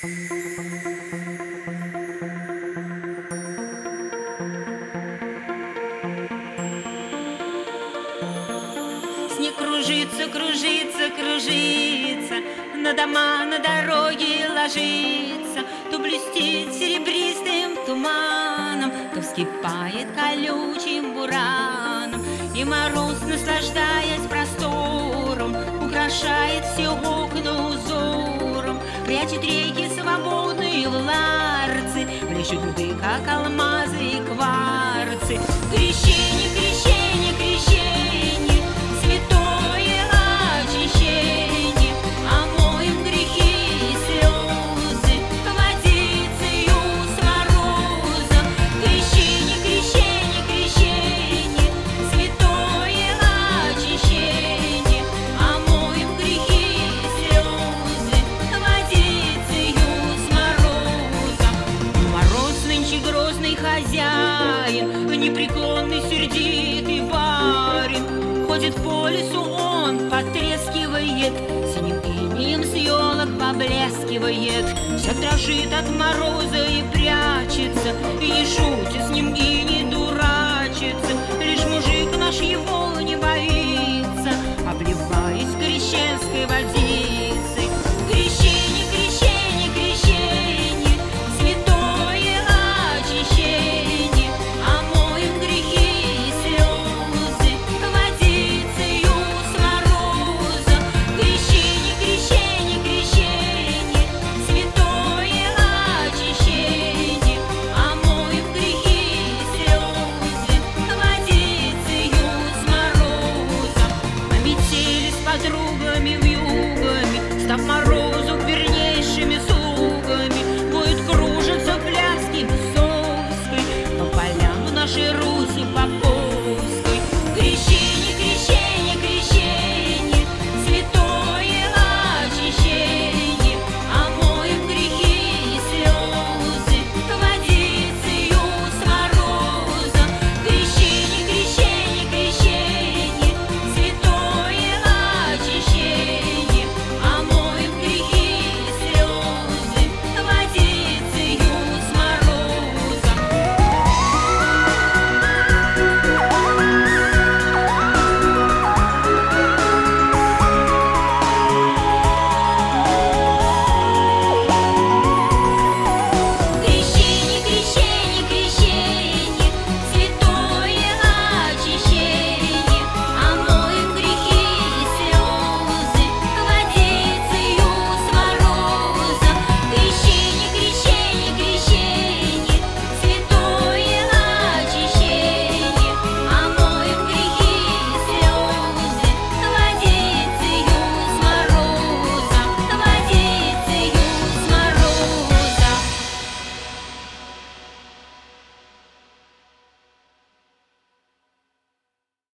Снег кружится, кружится, кружится, на дома, на дороге ложится, то блестит серебристым туманом, то вскипает колючим бураном. И мороз, наслаждаясь простором, украшает все окна узором, прячет реки свободные в ларцы, блещут льды, как алмазы и кварцы. Крещение, крещение, крещение, святое очищение, омоем грехи и слезы водицею с морозом. Крещение, крещение, крещение, святое очищение, омоем грехи и слезы водицею с морозом. Мороз нынче грозный хозяин, непреклонный сердитый барин. Ходит по лесу он, потрескивает, синим инеем с елок поблескивает. Вся дрожит от мороза и прячется, и не шутит с ним, и не дурачится. Лишь мужик наш его не боится, обливаясь крещенской водицей. Крещение, крещение, крещение, святое очищение, омоем грехи и слезы водицею с морозом. Крещение, крещение, крещение, святое очищение, омоем грехи и слезы водицею с морозом. А метели с подругами вьюгами, став морозом,